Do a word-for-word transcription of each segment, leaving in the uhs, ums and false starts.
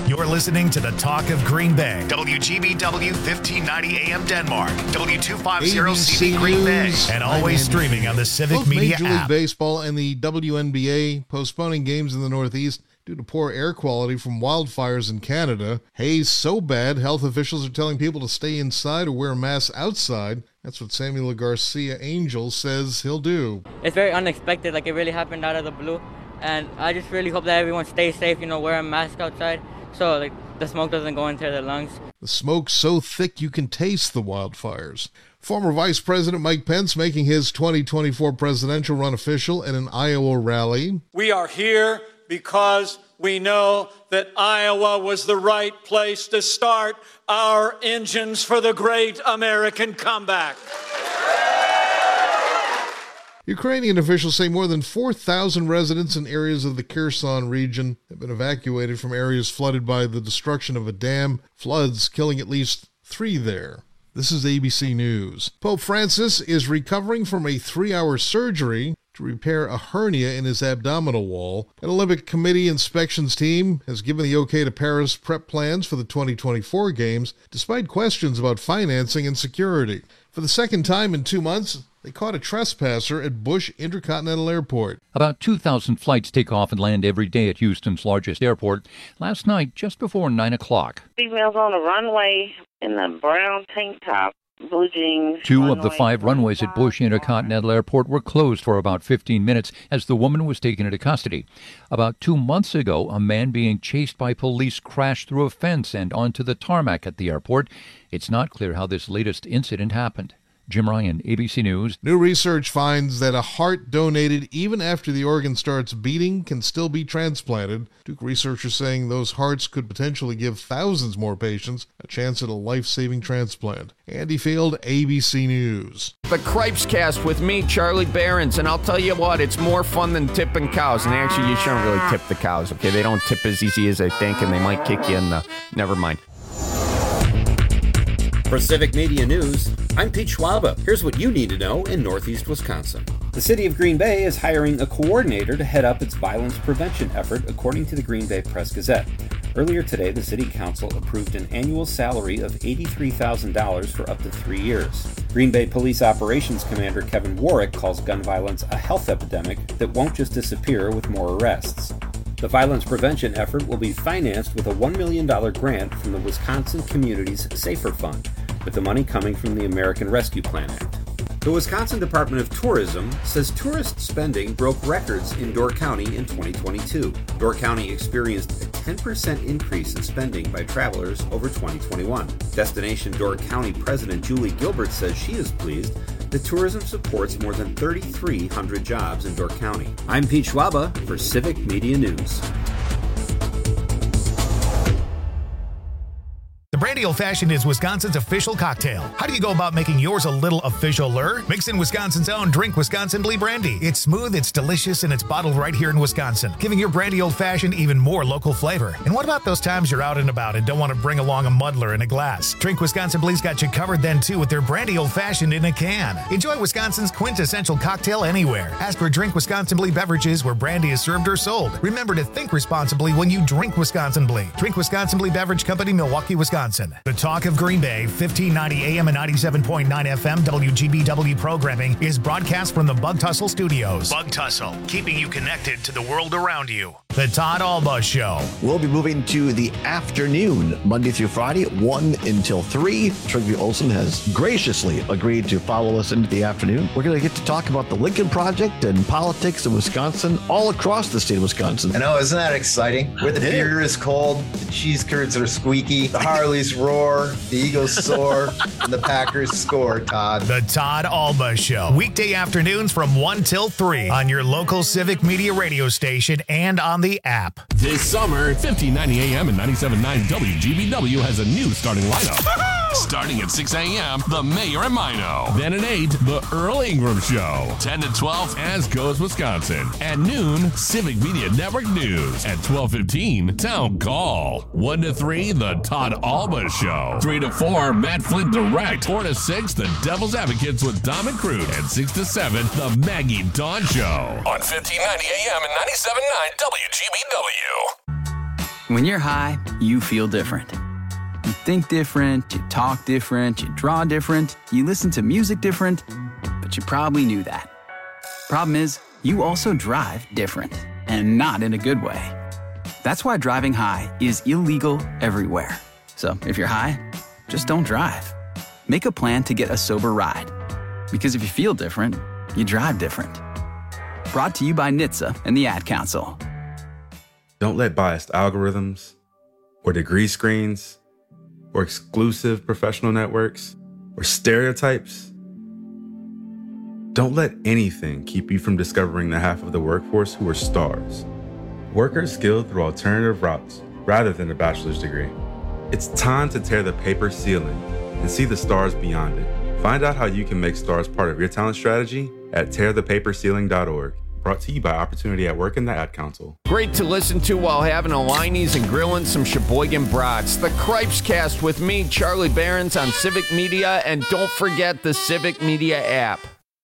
You're listening to the Talk of Green Bay. W G B W fifteen ninety A M Denmark. W two fifty C B Green Bay. And always streaming on the Civic Both Media Major app. League Baseball and the W N B A postponing games in the Northeast due to poor air quality from wildfires in Canada. Haze so bad, health officials are telling people to stay inside or wear masks outside. That's what Samuel Garcia Angel says he'll do. It's very unexpected, like it really happened out of the blue. And I just really hope that everyone stays safe, you know, wear a mask outside so like the smoke doesn't go into their lungs. The smoke's so thick you can taste the wildfires. Former Vice President Mike Pence making his twenty twenty-four presidential run official at an Iowa rally. We are here because we know that Iowa was the right place to start our engines for the great American comeback. Ukrainian officials say more than four thousand residents in areas of the Kherson region have been evacuated from areas flooded by the destruction of a dam, floods killing at least three there. This is A B C News. Pope Francis is recovering from a three-hour surgery to repair a hernia in his abdominal wall. An Olympic Committee inspections team has given the okay to Paris prep plans for the twenty twenty-four Games, despite questions about financing and security. For the second time in two months, they caught a trespasser at Bush Intercontinental Airport. About two thousand flights take off and land every day at Houston's largest airport. Last night, just before nine o'clock. Females on the runway in the brown tank top, blue jeans. Two of the five runways at Bush Intercontinental Airport were closed for about fifteen minutes as the woman was taken into custody. About two months ago, a man being chased by police crashed through a fence and onto the tarmac at the airport. It's not clear how this latest incident happened. Jim Ryan, A B C News. New research finds that a heart donated even after the organ starts beating can still be transplanted. Duke researchers saying those hearts could potentially give thousands more patients a chance at a life-saving transplant. Andy Field, A B C News. The Cripes Cast with me, Charlie Behrens, and I'll tell you what, it's more fun than tipping cows. And actually, you shouldn't really tip the cows, okay? They don't tip as easy as they think, and they might kick you in the... Never mind. For Civic Media News, I'm Pete Schwaba. Here's what you need to know in Northeast Wisconsin. The city of Green Bay is hiring a coordinator to head up its violence prevention effort, according to the Green Bay Press-Gazette. Earlier today, the city council approved an annual salary of eighty-three thousand dollars for up to three years. Green Bay Police Operations Commander Kevin Warwick calls gun violence a health epidemic that won't just disappear with more arrests. The violence prevention effort will be financed with a one million dollars grant from the Wisconsin Communities Safer Fund, with the money coming from the American Rescue Plan Act. The Wisconsin Department of Tourism says tourist spending broke records in Door County in twenty twenty-two. Door County experienced a ten percent increase in spending by travelers over twenty twenty-one. Destination Door County President Julie Gilbert says she is pleased that tourism supports more than three thousand three hundred jobs in Door County. I'm Pete Schwaba for Civic Media News. Brandy Old Fashioned is Wisconsin's official cocktail. How do you go about making yours a little official-er? Mix in Wisconsin's own Drink Wisconsin Blee Brandy. It's smooth, it's delicious, and it's bottled right here in Wisconsin, giving your Brandy Old Fashioned even more local flavor. And what about those times you're out and about and don't want to bring along a muddler in a glass? Drink Wisconsin Blee's got you covered then, too, with their Brandy Old Fashioned in a can. Enjoy Wisconsin's quintessential cocktail anywhere. Ask for Drink Wisconsin Blee beverages where brandy is served or sold. Remember to think responsibly when you drink Wisconsin Blee. Drink Wisconsin Blee Beverage Company, Milwaukee, Wisconsin. The Talk of Green Bay, fifteen ninety A M and ninety-seven point nine F M W G B W programming is broadcast from the Bug Tussle Studios. Bug Tussle, keeping you connected to the world around you. The Todd Alba Show. We'll be moving to the afternoon, Monday through Friday, one until three. Trygve Olsen has graciously agreed to follow us into the afternoon. We're going to get to talk about the Lincoln Project and politics in Wisconsin, all across the state of Wisconsin. I know, isn't that exciting? Where the beer is cold, the cheese curds are squeaky, the Harleys roar, the Eagles soar, and the Packers score, Todd. The Todd Alba Show. Weekday afternoons from one till three on your local Civic Media radio station and on the app. This summer, fifteen ninety A M and ninety-seven point nine W G B W has a new starting lineup. Starting at six A M, The Mayor and Mino. Then at eight, The Earl Ingram Show. ten to twelve, As Goes Wisconsin. At noon, Civic Media Network News. At twelve fifteen, Town Call. one to three, The Todd Alba Show. three to four, Matt Flint Direct. four to six, The Devil's Advocates with Dom and Crude. And six to seven, The Maggie Dawn Show. On fifteen ninety A M and ninety-seven point nine W G B W. When you're high, you feel different. You think different, you talk different, you draw different, you listen to music different, but you probably knew that. Problem is, you also drive different, and not in a good way. That's why driving high is illegal everywhere. So if you're high, just don't drive. Make a plan to get a sober ride. Because if you feel different, you drive different. Brought to you by N H T S A and the Ad Council. Don't let biased algorithms or degree screens or exclusive professional networks or stereotypes. Don't let anything keep you from discovering the half of the workforce who are stars. Workers skilled through alternative routes rather than a bachelor's degree. It's time to tear the paper ceiling and see the stars beyond it. Find out how you can make stars part of your talent strategy at tear the paper ceiling dot org. Brought to you by Opportunity at Work and the Ad Council. Great to listen to while having a Liney's and grilling some Sheboygan brats. The Cripes Cast with me, Charlie Behrens, on Civic Media, and don't forget the Civic Media app.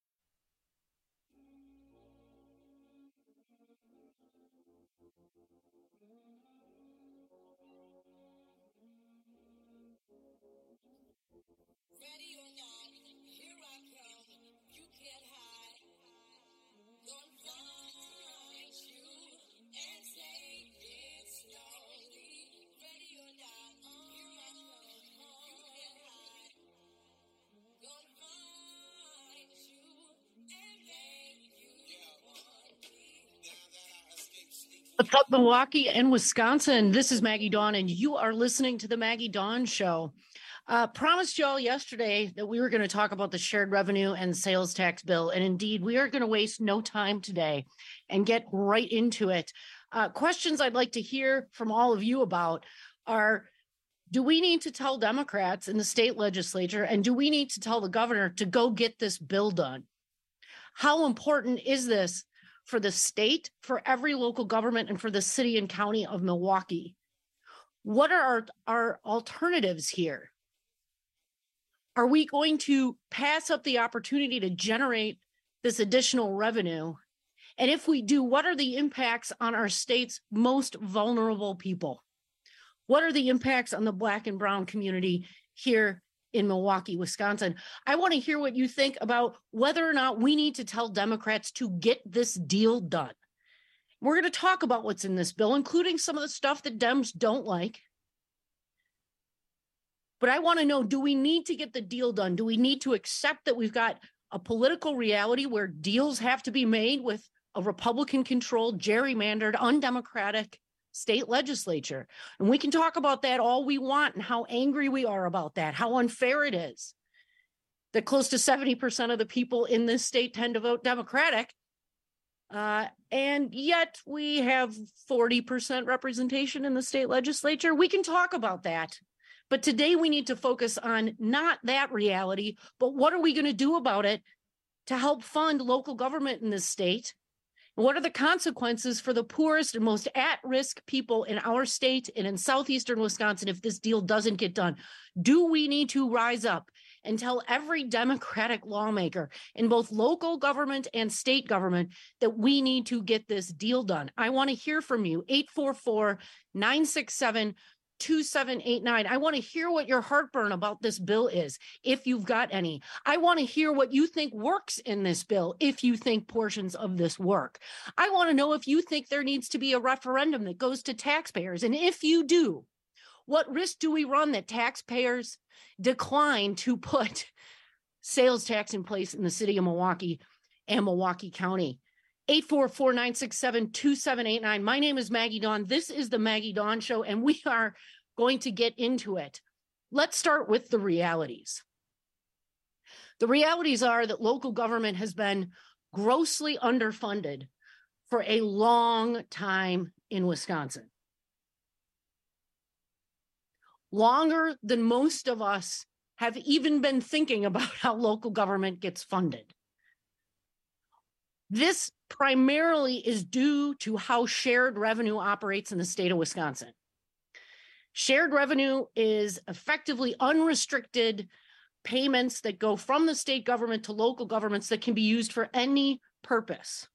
What's up, Milwaukee and Wisconsin? This is Maggie Dawn, and you are listening to the Maggie Dawn Show. Uh, promised y'all yesterday that we were going to talk about the shared revenue and sales tax bill, and indeed, we are going to waste no time today and get right into it. Uh, questions I'd like to hear from all of you about are, do we need to tell Democrats in the state legislature, and do we need to tell the governor to go get this bill done? How important is this for the state, for every local government, and for the city and county of Milwaukee? What are our, our alternatives here? Are we going to pass up the opportunity to generate this additional revenue? And if we do, what are the impacts on our state's most vulnerable people? What are the impacts on the Black and Brown community here in Milwaukee, Wisconsin? I want to hear what you think about whether or not we need to tell Democrats to get this deal done. We're going to talk about what's in this bill, including some of the stuff that Dems don't like. But I want to know, do we need to get the deal done? Do we need to accept that we've got a political reality where deals have to be made with a Republican-controlled, gerrymandered, undemocratic state legislature? And we can talk about that all we want and how angry we are about that, how unfair it is that close to seventy percent of the people in this state tend to vote Democratic. Uh, and yet we have forty percent representation in the state legislature. We can talk about that. But today we need to focus on not that reality, but what are we going to do about it to help fund local government in this state? What are the consequences for the poorest and most at-risk people in our state and in southeastern Wisconsin if this deal doesn't get done? Do we need to rise up and tell every Democratic lawmaker in both local government and state government that we need to get this deal done? I want to hear from you. eight four four, nine six seven, two seven eight nine. I want to hear what your heartburn about this bill is, if you've got any. I want to hear what you think works in this bill, if you think portions of this work. I want to know if you think there needs to be a referendum that goes to taxpayers. And if you do, what risk do we run that taxpayers decline to put sales tax in place in the city of Milwaukee and Milwaukee County? eight four four, nine six seven, two seven eight nine. My name is Maggie Dawn. This is the Maggie Dawn Show, and we are going to get into it. Let's start with the realities. The realities are that local government has been grossly underfunded for a long time in Wisconsin. Longer than most of us have even been thinking about how local government gets funded. This primarily is due to how shared revenue operates in the state of Wisconsin. Shared revenue is effectively unrestricted payments that go from the state government to local governments that can be used for any purpose.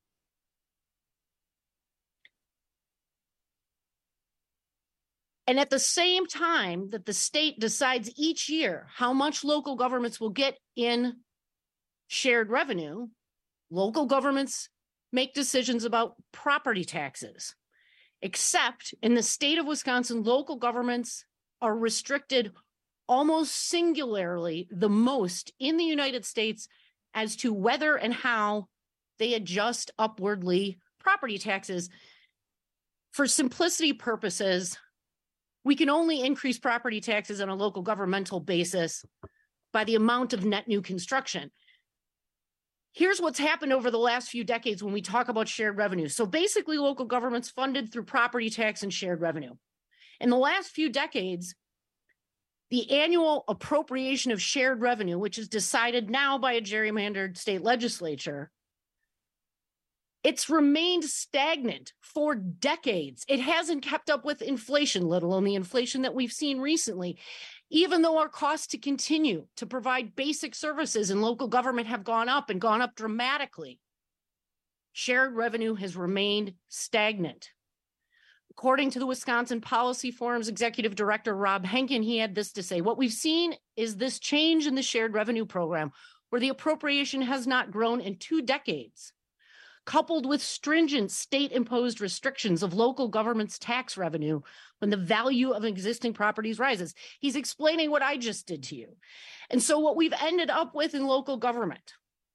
And at the same time that the state decides each year how much local governments will get in shared revenue, local governments make decisions about property taxes. Except in the state of Wisconsin, local governments are restricted almost singularly the most in the United States as to whether and how they adjust upwardly property taxes. For simplicity purposes, we can only increase property taxes on a local governmental basis by the amount of net new construction. Here's what's happened over the last few decades when we talk about shared revenue. So basically, local governments funded through property tax and shared revenue. In the last few decades, the annual appropriation of shared revenue, which is decided now by a gerrymandered state legislature, it's remained stagnant for decades. It hasn't kept up with inflation, let alone the inflation that we've seen recently. Even though our costs to continue to provide basic services in local government have gone up and gone up dramatically, shared revenue has remained stagnant. According to the Wisconsin Policy Forum's executive director, Rob Henkin, he had this to say: what we've seen is this change in the shared revenue program, where the appropriation has not grown in two decades, coupled with stringent state-imposed restrictions of local government's tax revenue when the value of existing properties rises. He's explaining what I just did to you. And so what we've ended up with in local government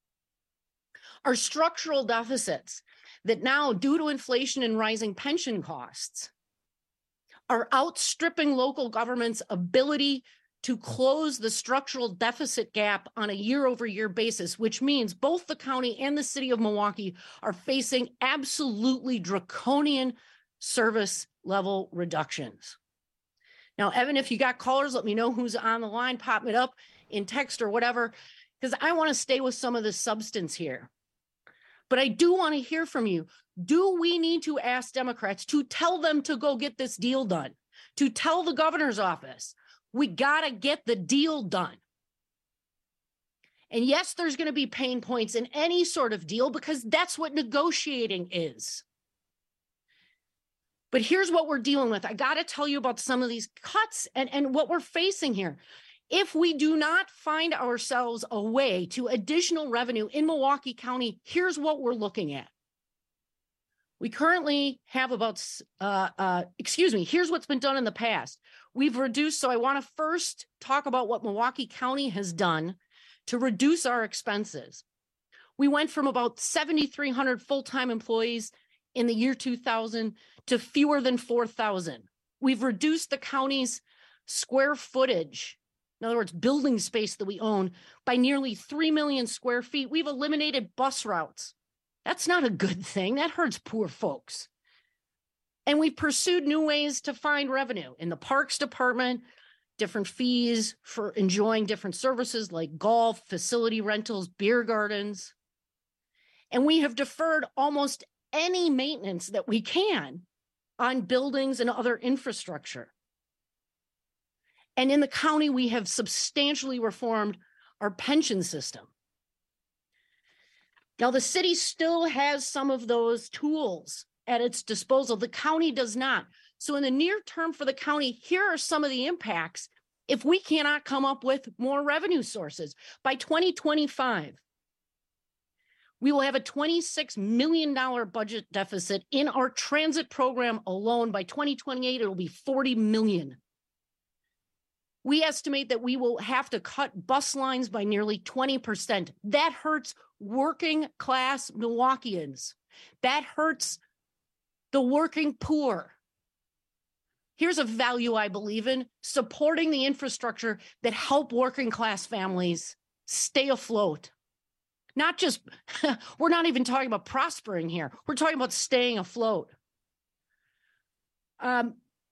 are structural deficits that now, due to inflation and rising pension costs, are outstripping local government's ability to close the structural deficit gap on a year-over-year basis, which means both the county and the city of Milwaukee are facing absolutely draconian service level reductions. Now, Evan, if you got callers, let me know who's on the line. Pop it up in text or whatever, because I want to stay with some of the substance here. But I do want to hear from you. Do we need to ask Democrats to tell them to go get this deal done, to tell the governor's office, we got to get the deal done? And yes, there's going to be pain points in any sort of deal because that's what negotiating is. But here's what we're dealing with. I got to tell you about some of these cuts and, and what we're facing here. If we do not find ourselves a way to additional revenue in Milwaukee County, here's what we're looking at. We currently have about, uh, uh, excuse me, here's what's been done in the past. We've reduced, so I want to first talk about what Milwaukee County has done to reduce our expenses. We went from about seventy-three hundred full-time employees in the year two thousand to fewer than four thousand. We've reduced the county's square footage, in other words, building space that we own, by nearly three million square feet. We've eliminated bus routes. That's not a good thing. That hurts poor folks. And we've pursued new ways to find revenue in the Parks Department, different fees for enjoying different services like golf, facility rentals, beer gardens. And we have deferred almost any maintenance that we can on buildings and other infrastructure. And in the county, we have substantially reformed our pension system. Now, the city still has some of those tools at its disposal. The county does not. So in the near term for the county, here are some of the impacts if we cannot come up with more revenue sources. By twenty twenty-five, we will have a twenty-six million dollars budget deficit in our transit program alone. By twenty twenty-eight, it will be forty million dollars. We estimate that we will have to cut bus lines by nearly twenty percent. That hurts working class Milwaukeeans. That hurts the working poor. Here's a value I believe in: supporting the infrastructure that help working class families stay afloat. Not just, we're not even talking about prospering here. We're talking about staying afloat. Um,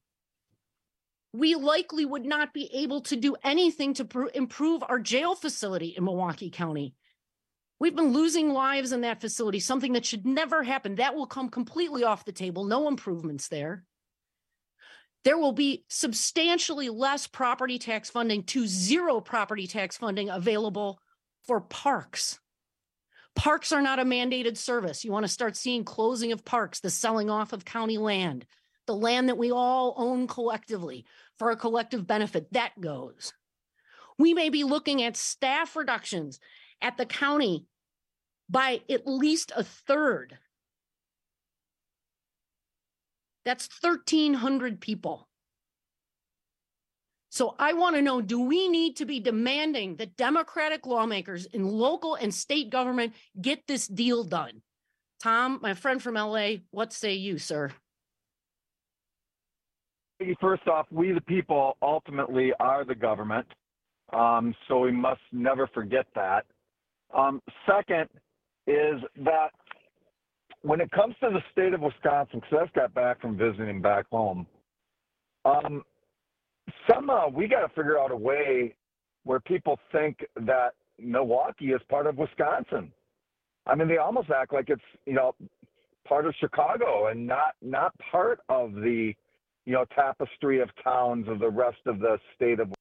we likely would not be able to do anything to pr- improve our jail facility in Milwaukee County. We've been losing lives in that facility, something that should never happen. That will come completely off the table. No improvements there. There will be substantially less property tax funding to zero property tax funding available for parks. Parks are not a mandated service. You want to start seeing closing of parks, the selling off of county land. the land that we all own collectively for a collective benefit, that goes. We may be looking at staff reductions at the county by at least a third. That's thirteen hundred people. So I want to know, do we need to be demanding that Democratic lawmakers in local and state government get this deal done? Tom, my friend from L A, what say you, sir? First off, we the people ultimately are the government, um, so we must never forget that. Um, second is that when it comes to the state of Wisconsin, because I just got back from visiting back home, um, somehow we got to figure out a way where people think that Milwaukee is part of Wisconsin. I mean, they almost act like it's, you know, part of Chicago and not not part of the, you know, tapestry of towns of the rest of the state of.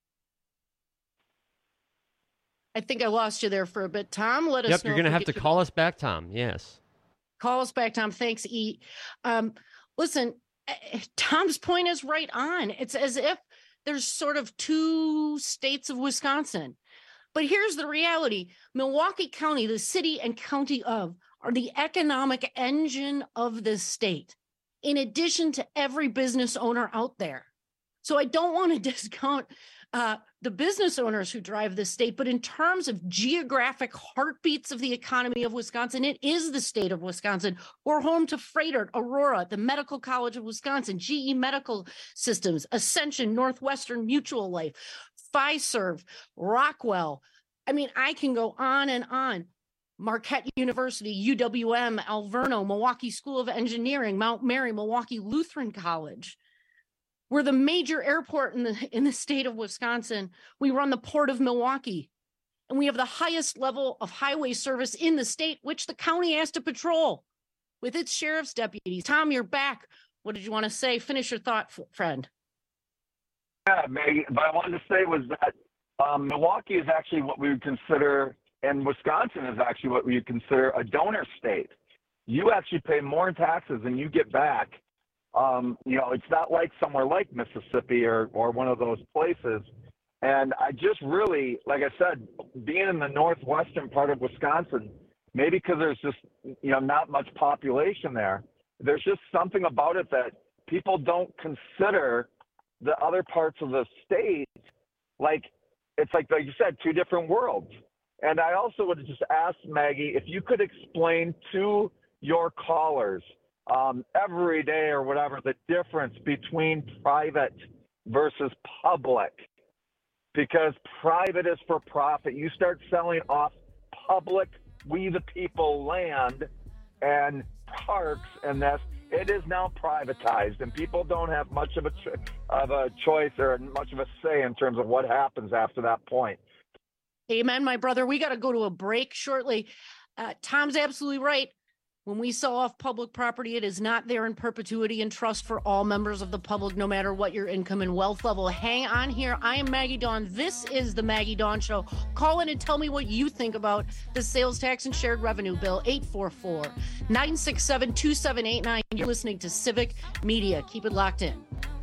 I think I lost you there for a bit. Tom, let us Yep, know. you're going to if we have to get call us back, Tom. Yes. Call us back, Tom. Thanks, E. Um, listen, eh, Tom's point is right on. It's as if there's sort of two states of Wisconsin. But here's the reality. Milwaukee County, the city and county of, are the economic engine of this state, in addition to every business owner out there. So I don't want to discount uh, the business owners who drive this state, but in terms of geographic heartbeats of the economy of Wisconsin, it is the state of Wisconsin. We're home to Freighter, Aurora, the Medical College of Wisconsin, G E Medical Systems, Ascension, Northwestern Mutual Life, Fiserv, Rockwell. I mean, I can go on and on. Marquette University, U W M, Alverno, Milwaukee School of Engineering, Mount Mary, Milwaukee Lutheran College. We're the major airport in the in the state of Wisconsin. We run the Port of Milwaukee, and we have the highest level of highway service in the state, which the county has to patrol with its sheriff's deputies. Tom, you're back. What did you want to say? Finish your thought, friend. Yeah, Maggie, what I wanted to say was that um, Milwaukee is actually what we would consider, and Wisconsin is actually what we would consider a donor state. You actually pay more in taxes than you get back. Um, you know, it's not like somewhere like Mississippi or, or one of those places. And I just really, like I said, being in the northwestern part of Wisconsin, maybe because there's just, you know, not much population there, there's just something about it that people don't consider the other parts of the state. Like, it's like, like you said, two different worlds. And I also would just ask, Maggie, if you could explain to your callers um, every day or whatever the difference between private versus public. Because private is for profit. You start selling off public, we the people land and parks and this, it is now privatized, and people don't have much of a cho- of a choice or much of a say in terms of what happens after that point. Amen, my brother. We got to go to a break shortly. Uh, Tom's absolutely right. When we sell off public property, it is not there in perpetuity and trust for all members of the public, no matter what your income and wealth level. Hang on here. I am Maggie Dawn. This is the Maggie Dawn Show. Call in and tell me what you think about the sales tax and shared revenue bill. eight four four, nine six seven, two seven eight nine. You're listening to Civic Media. Keep it locked in.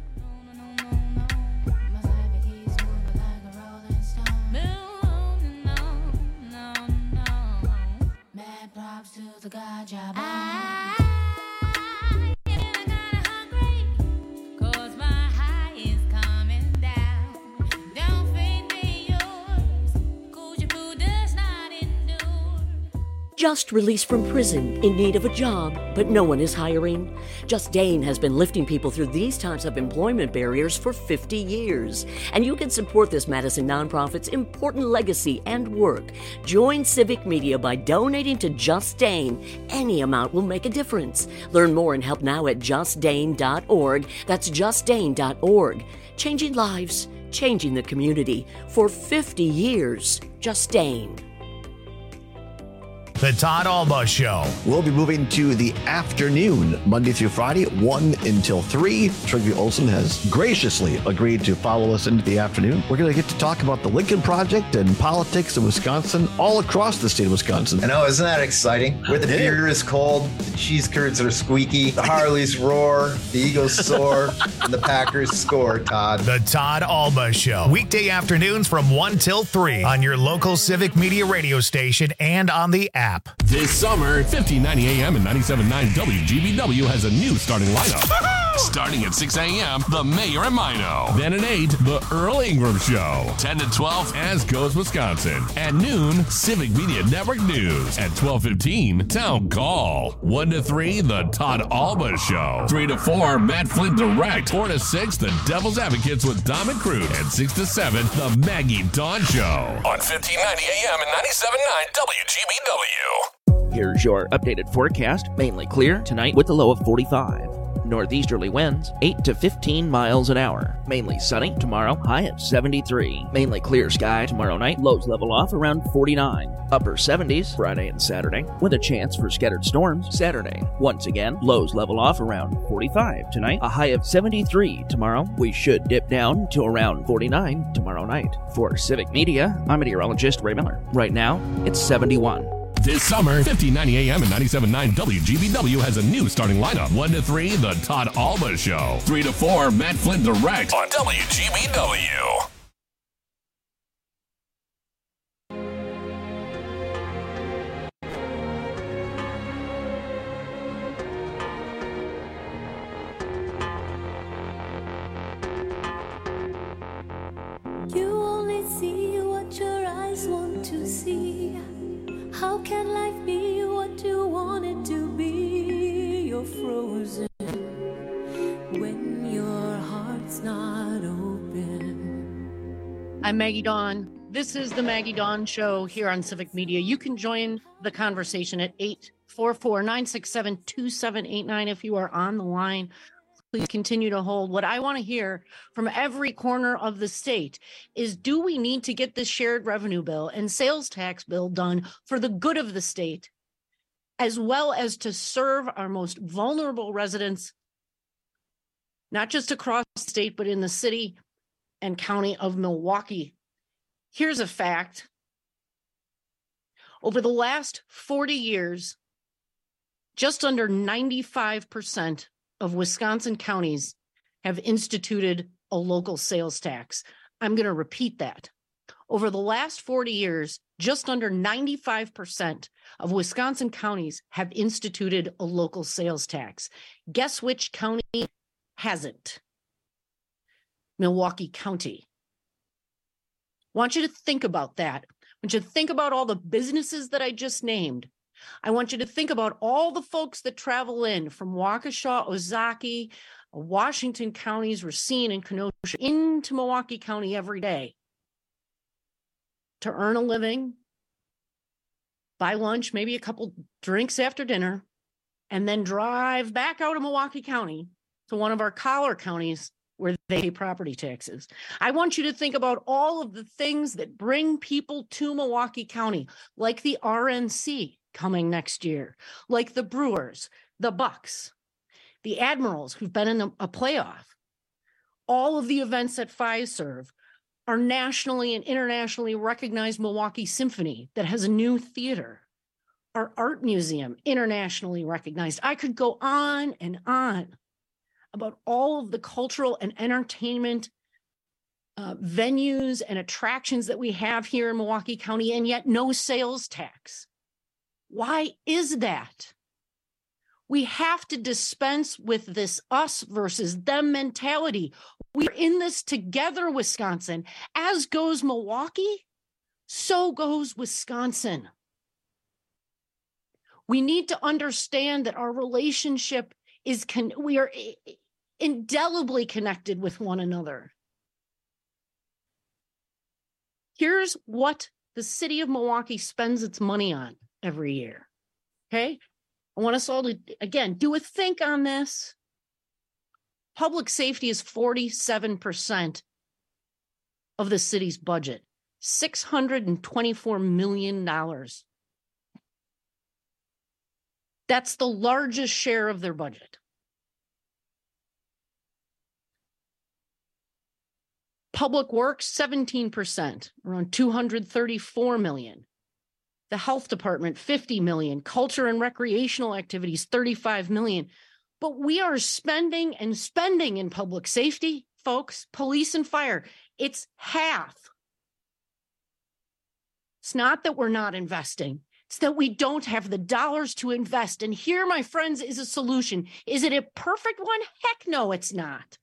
To the God job. I, yeah, kinda hungry, cause my high is coming down. Don't feed me yours, cause your food does not endure. Just released from prison, in need of a job, but no one is hiring? Just Dane has been lifting people through these types of employment barriers for fifty years. And you can support this Madison nonprofit's important legacy and work. Join Civic Media by donating to Just Dane. Any amount will make a difference. Learn more and help now at just dane dot org. That's just dane dot org. Changing lives, changing the community. For fifty years, Just Dane. The Todd Alba Show. We'll be moving to the afternoon, Monday through Friday, one until three. Trygve Olsen has graciously agreed to follow us into the afternoon. We're going to get to talk about the Lincoln Project and politics in Wisconsin, all across the state of Wisconsin. I know, isn't that exciting? Where the beer is cold, the cheese curds are squeaky, the Harleys roar, the Eagles soar, and the Packers score, Todd. The Todd Alba Show. Weekday afternoons from one till three on your local Civic Media radio station and on the app. This summer, fifteen ninety A M and ninety-seven point nine W G B W has a new starting lineup. Starting at six A M, The Mayor and Mino. Then at eight, The Earl Ingram Show. ten to twelve, As Goes Wisconsin. At noon, Civic Media Network News. At twelve fifteen, Town Call. one to three, The Todd Alba Show. three to four, Matt Flint Direct. four to six, The Devil's Advocates with Dom and Crude. And six to seven, The Maggie Dawn Show. On fifteen ninety A M and ninety-seven point nine W G B W. Here's your updated forecast. Mainly clear tonight with a low of forty-five. Northeasterly winds eight to fifteen miles an hour. Mainly sunny tomorrow, high at seventy-three. Mainly clear sky tomorrow night, lows level off around forty-nine. Upper seventies Friday and Saturday, with a chance for scattered storms Saturday. Once again, lows level off around forty-five tonight, a high of seventy-three tomorrow. We should dip down to around forty-nine tomorrow night. For Civic Media, I'm meteorologist Ray Miller. Right now, it's seventy-one. This summer, fifteen ninety A M and ninety-seven point nine W G B W has a new starting lineup. one to three, The Todd Alba Show. three to four, Matt Flint Direct on W G B W. You only see what your eyes want to see. How can life be what you want it to be? You're frozen when your heart's not open. I'm Maggie Dawn. This is the Maggie Dawn Show here on Civic Media. You can join the conversation at eight four four, nine six seven, two seven eight nine if you are on the line. Please continue to hold. What I want to hear from every corner of the state is, do we need to get this shared revenue bill and sales tax bill done for the good of the state, as well as to serve our most vulnerable residents, not just across the state, but in the city and county of Milwaukee? Here's a fact. Over the last forty years, just under ninety-five percent of Wisconsin counties have instituted a local sales tax. I'm going to repeat that. Over the last forty years, just under ninety-five percent of Wisconsin counties have instituted a local sales tax. Guess which county hasn't? Milwaukee County. I want you to think about that. I want you to think about all the businesses that I just named. I want you to think about all the folks that travel in from Waukesha, Ozaukee, Washington counties, Racine, and Kenosha into Milwaukee County every day to earn a living, buy lunch, maybe a couple drinks after dinner, and then drive back out of Milwaukee County to one of our collar counties where they pay property taxes. I want you to think about all of the things that bring people to Milwaukee County, like the R N C coming next year, like the Brewers, the Bucks, the Admirals who've been in a, a playoff. All of the events at Fiserv, our nationally and internationally recognized Milwaukee Symphony that has a new theater, our art museum, internationally recognized. I could go on and on about all of the cultural and entertainment uh, venues and attractions that we have here in Milwaukee County, and yet no sales tax. Why is that? We have to dispense with this us versus them mentality. We're in this together, Wisconsin. As goes Milwaukee, so goes Wisconsin. We need to understand that our relationship is, con- we are indelibly connected with one another. Here's what the city of Milwaukee spends its money on every year. Okay? I want us all to, again, do a think on this. Public safety is forty-seven percent of the city's budget, six hundred twenty-four million dollars. That's the largest share of their budget. Public Works, seventeen percent, around two hundred thirty-four million. The Health Department, fifty million. Culture and recreational activities, thirty-five million. But we are spending and spending in public safety, folks, police and fire. It's half. It's not that we're not investing. It's that we don't have the dollars to invest. And here, my friends, is a solution. Is it a perfect one? Heck no, it's not.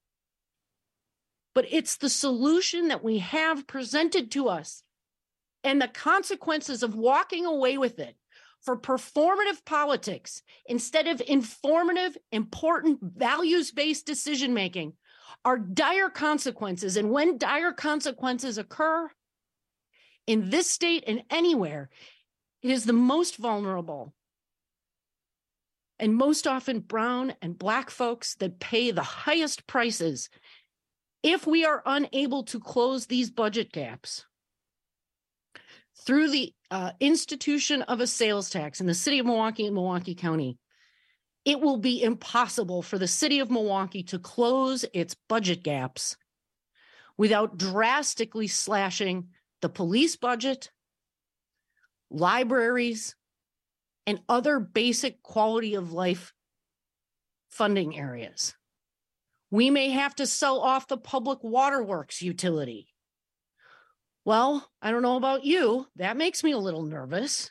But it's the solution that we have presented to us. And the consequences of walking away with it for performative politics instead of informative, important, values-based decision-making are dire consequences. And when dire consequences occur in this state and anywhere, it is the most vulnerable and most often brown and Black folks that pay the highest prices if we are unable to close these budget gaps. Through the uh, institution of a sales tax in the city of Milwaukee and Milwaukee County, it will be impossible for the city of Milwaukee to close its budget gaps without drastically slashing the police budget, libraries, and other basic quality of life funding areas. We may have to sell off the public waterworks utility. Well, I don't know about you. That makes me a little nervous.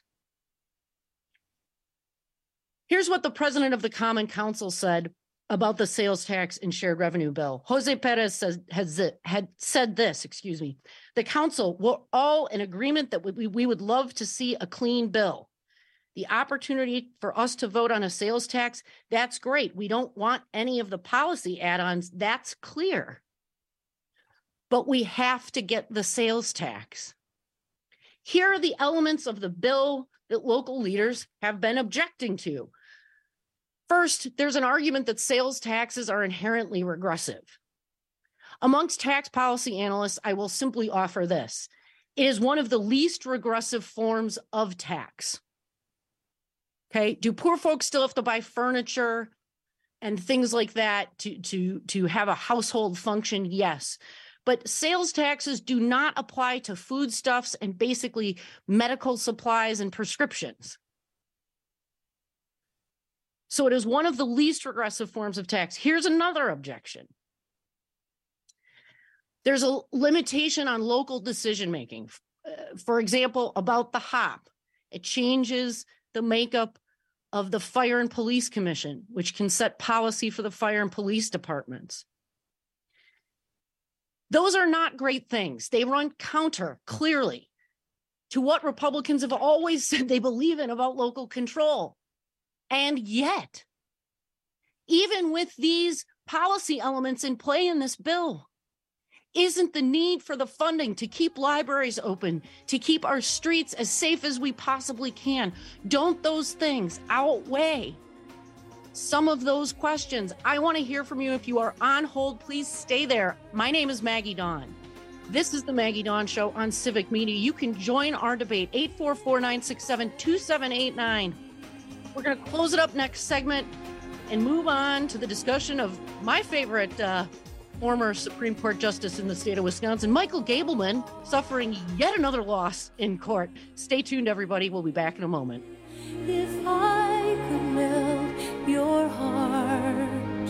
Here's what the president of the Common Council said about the sales tax and shared revenue bill. Jose Perez says, has, had said this, excuse me. The council were all in agreement that we, we would love to see a clean bill. The opportunity for us to vote on a sales tax, that's great. We don't want any of the policy add-ons. That's clear. But we have to get the sales tax. Here are the elements of the bill that local leaders have been objecting to. First, there's an argument that sales taxes are inherently regressive. Amongst tax policy analysts, I will simply offer this. It is one of the least regressive forms of tax. Okay, do poor folks still have to buy furniture and things like that to, to, to have a household function? Yes. But sales taxes do not apply to foodstuffs and basically medical supplies and prescriptions. So it is one of the least regressive forms of tax. Here's another objection. There's a limitation on local decision-making. Uh, for example, about the H O P. It changes the makeup of the Fire and Police Commission, which can set policy for the fire and police departments. Those are not great things. They run counter, clearly, to what Republicans have always said they believe in about local control. And yet, even with these policy elements in play in this bill, isn't the need for the funding to keep libraries open, to keep our streets as safe as we possibly can, don't those things outweigh some of those questions? I want to hear from you. If you are on hold, please stay there. My name is Maggie Dawn. This is the Maggie Dawn Show on Civic Media. You can join our debate, eight four four, nine six seven, two seven eight nine. We're going to close it up next segment and move on to the discussion of my favorite uh, former Supreme Court justice in the state of Wisconsin, Michael Gableman, suffering yet another loss in court. Stay tuned, everybody. We'll be back in a moment. If I could melt your heart.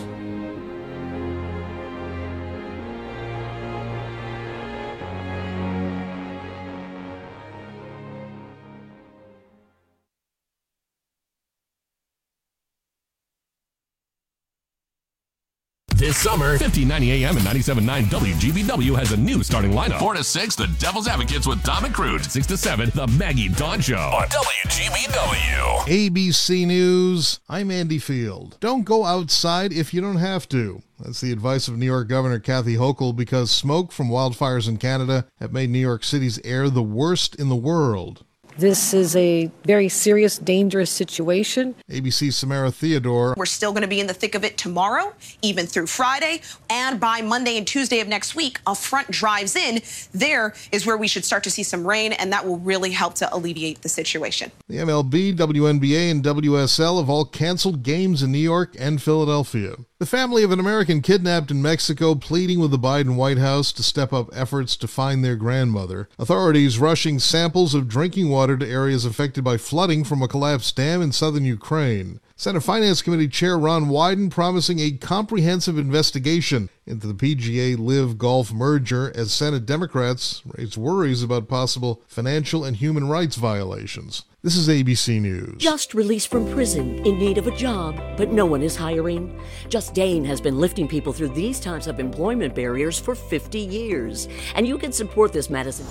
This summer, fifteen ninety A M and ninety-seven point nine W G B W has a new starting lineup. four to six, The Devil's Advocates with Dom and Crude. six to seven, The Maggie Dawn Show on W G B W. A B C News, I'm Andy Field. Don't go outside if you don't have to. That's the advice of New York Governor Kathy Hochul because smoke from wildfires in Canada have made New York City's air the worst in the world. This is a very serious, dangerous situation. A B C's Samara Theodore. We're still going to be in the thick of it tomorrow, even through Friday, and by Monday and Tuesday of next week, a front drives in. There is where we should start to see some rain, and that will really help to alleviate the situation. The M L B, W N B A, and W S L have all canceled games in New York and Philadelphia. The family of an American kidnapped in Mexico pleading with the Biden White House to step up efforts to find their grandmother. Authorities rushing samples of drinking water to areas affected by flooding from a collapsed dam in southern Ukraine. Senate Finance Committee Chair Ron Wyden promising a comprehensive investigation into the P G A Live Golf merger as Senate Democrats raise worries about possible financial and human rights violations. This is A B C News. Just released from prison, in need of a job, but no one is hiring. Just Dane has been lifting people through these types of employment barriers for fifty years. And you can support this medicine.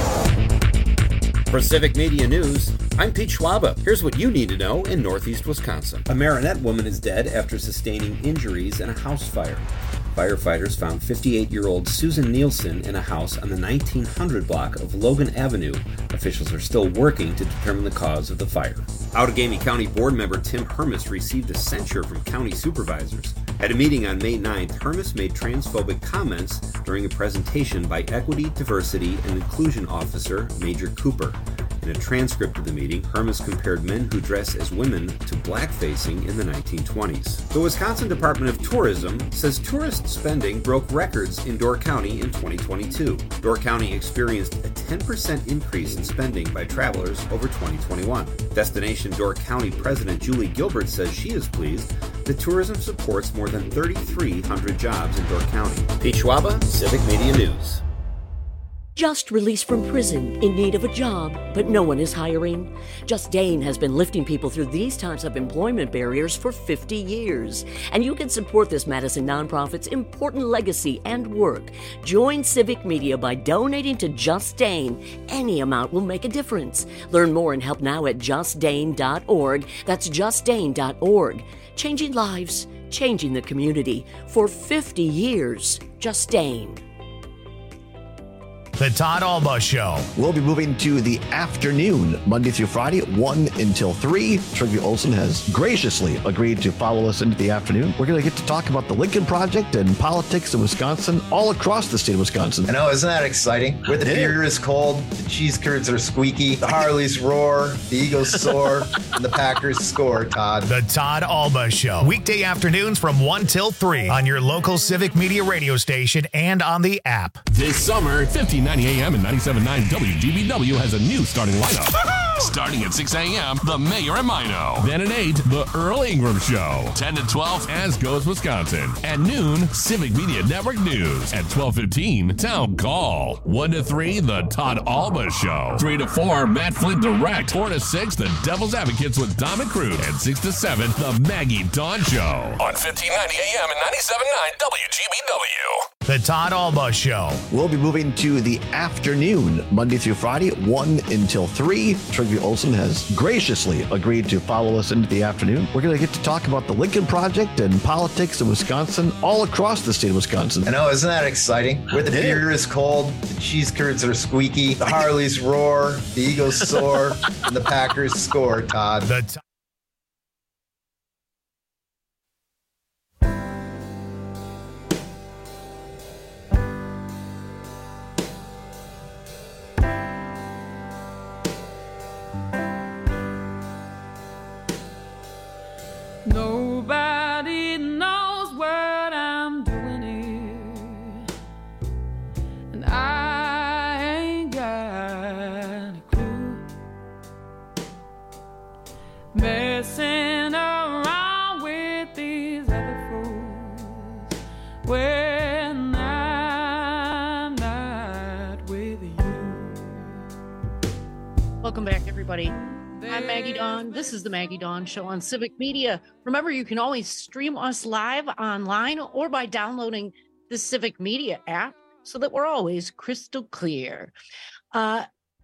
For Civic Media News, I'm Pete Schwaba. Here's what you need to know in Northeast Wisconsin. A Marinette woman is dead after sustaining injuries in a house fire. Firefighters found fifty-eight-year-old Susan Nielsen in a house on the nineteen hundred block of Logan Avenue. Officials are still working to determine the cause of the fire. Outagamie County Board member Tim Hermes received a censure from county supervisors. At a meeting on May ninth, Hermes made transphobic comments during a presentation by Equity, Diversity, and Inclusion Officer Major Cooper. In a transcript of the meeting, Hermes compared men who dress as women to blackfacing in the nineteen twenties. The Wisconsin Department of Tourism says tourist spending broke records in Door County in twenty twenty-two. Door County experienced a ten percent increase in spending by travelers over twenty twenty-one. Destination Door County President Julie Gilbert says she is pleased that tourism supports more than thirty-three hundred jobs in Door County. Pete Schwaba, Civic Media News. Just released from prison, in need of a job, but no one is hiring. Just Dane has been lifting people through these types of employment barriers for fifty years. And you can support this Madison nonprofit's important legacy and work. Join Civic Media by donating to Just Dane. Any amount will make a difference. Learn more and help now at just dane dot org. That's just dane dot org. Changing lives, changing the community. For fifty years, Just Dane. The Todd Alba Show. We'll be moving to the afternoon, Monday through Friday, one until three. Trygve Olsen has graciously agreed to follow us into the afternoon. We're going to get to talk about the Lincoln Project and politics in Wisconsin, all across the state of Wisconsin. I know, isn't that exciting? Where the beer is cold, the cheese curds are squeaky, the Harleys roar, the Eagles soar, and the Packers score, Todd. The Todd Alba Show. Weekday afternoons from one till three on your local Civic Media radio station and on the app. This summer, fifteen ninety A M and ninety-seven point nine W G B W has a new starting lineup. Starting at six A M, The Mayor and Mino. Then at eight, The Earl Ingram Show. ten to twelve, As Goes Wisconsin. At noon, Civic Media Network News. At twelve fifteen, Town Call. one to three, The Todd Alba Show. three to four, Matt Flint Direct. four to six, The Devil's Advocates with Dom and Crude. And six to seven, The Maggie Dawn Show. On fifteen ninety A M and ninety-seven point nine W G B W. The Todd Alba Show. We'll be moving to the afternoon, Monday through Friday, one until three. Trygve Olsen has graciously agreed to follow us into the afternoon. We're going to get to talk about the Lincoln Project and politics in Wisconsin, all across the state of Wisconsin. I know, isn't that exciting? Where the beer is cold, the cheese curds are squeaky, the Harleys roar, the Eagles soar, and the Packers score, Todd. The t- Nobody knows what I'm doing here, and I ain't got a clue. Messing around with these other fools when I'm not with you. Welcome back, everybody. I'm Maggie Dawn. This is the Maggie Dawn Show on Civic Media. Remember, you can always stream us live online or by downloading the Civic Media app so that we're always crystal clear. Uh,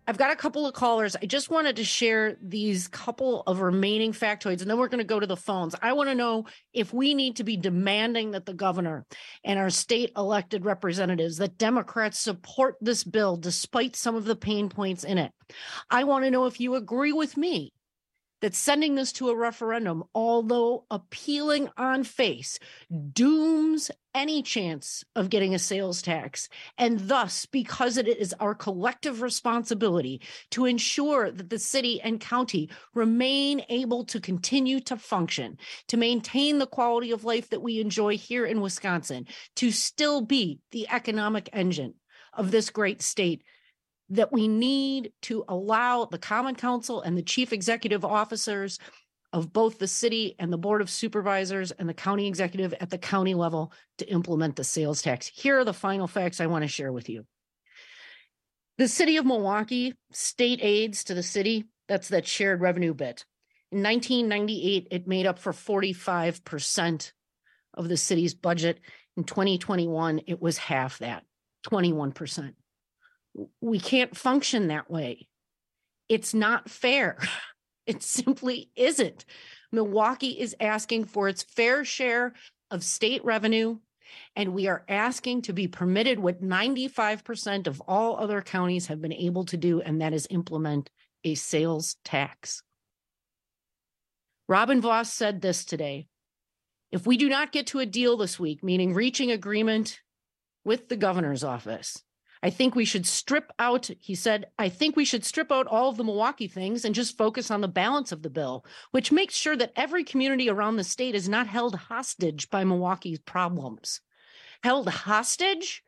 I've got a couple of callers. I just wanted to share these couple of remaining factoids, and then we're going to go to the phones. I want to know if we need to be demanding that the governor and our state elected representatives, that Democrats support this bill despite some of the pain points in it. I want to know if you agree with me that sending this to a referendum, although appealing on face, dooms any chance of getting a sales tax. And thus, because it is our collective responsibility to ensure that the city and county remain able to continue to function, to maintain the quality of life that we enjoy here in Wisconsin, to still be the economic engine of this great state, that we need to allow the Common Council and the chief executive officers of both the city and the Board of Supervisors and the county executive at the county level to implement the sales tax. Here are the final facts I want to share with you. The city of Milwaukee, state aids to the city, that's that shared revenue bit. In nineteen ninety-eight, it made up for forty-five percent of the city's budget. In twenty twenty-one, it was half that, twenty-one percent. We can't function that way. It's not fair. It simply isn't. Milwaukee is asking for its fair share of state revenue, and we are asking to be permitted what ninety-five percent of all other counties have been able to do, and that is implement a sales tax. Robin Vos said this today: if we do not get to a deal this week, meaning reaching agreement with the governor's office, I think we should strip out, he said, I think we should strip out all of the Milwaukee things and just focus on the balance of the bill, which makes sure that every community around the state is not held hostage by Milwaukee's problems. Held hostage?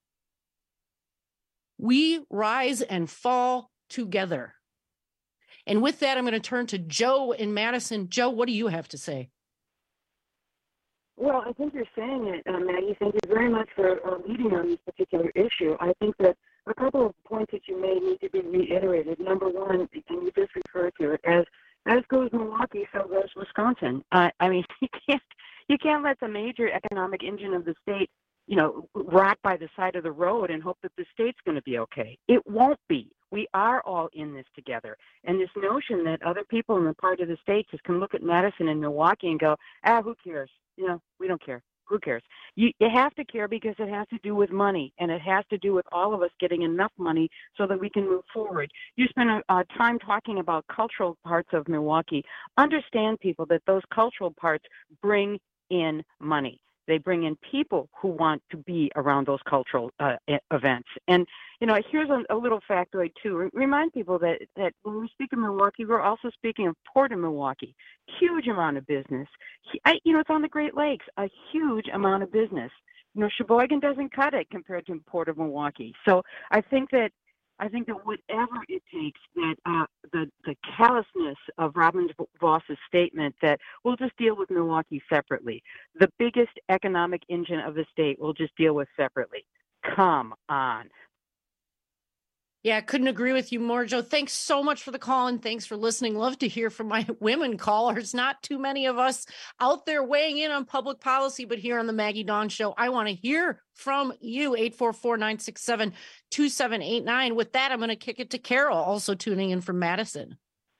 We rise and fall together. And with that, I'm going to turn to Joe in Madison. Joe, what do you have to say? Well, I think you're saying it, uh, Maggie. Thank you very much for uh, leading on this particular issue. I think that a couple of points that you made need to be reiterated. Number one, and you just referred to it, as as goes Milwaukee, so goes Wisconsin. Uh, I mean, you can't you can't let the major economic engine of the state, you know, rock by the side of the road and hope that the state's going to be okay. It won't be. We are all in this together. And this notion that other people in the part of the state just can look at Madison and Milwaukee and go, ah, who cares? You know, we don't care. Who cares? You, you have to care because it has to do with money, and it has to do with all of us getting enough money so that we can move forward. You spend a, a time talking about cultural parts of Milwaukee. Understand, people, that those cultural parts bring in money. They bring in people who want to be around those cultural uh, events. And, you know, here's a, a little factoid, too. Remind people that, that when we speak of Milwaukee, we're also speaking of Port of Milwaukee. Huge amount of business. I, you know, it's on the Great Lakes, a huge amount of business. You know, Sheboygan doesn't cut it compared to Port of Milwaukee. So I think that I think that whatever it takes, that uh, the, the callousness of Robin Voss's statement that we'll just deal with Milwaukee separately, the biggest economic engine of the state we'll just deal with separately. Come on. Yeah, I couldn't agree with you more, Joe. Thanks so much for the call, and thanks for listening. Love to hear from my women callers. Not too many of us out there weighing in on public policy, but here on the Maggie Dawn Show, I want to hear from you. eight four four, nine six seven, two seven eight nine. With that, I'm going to kick it to Carol, also tuning in from Madison.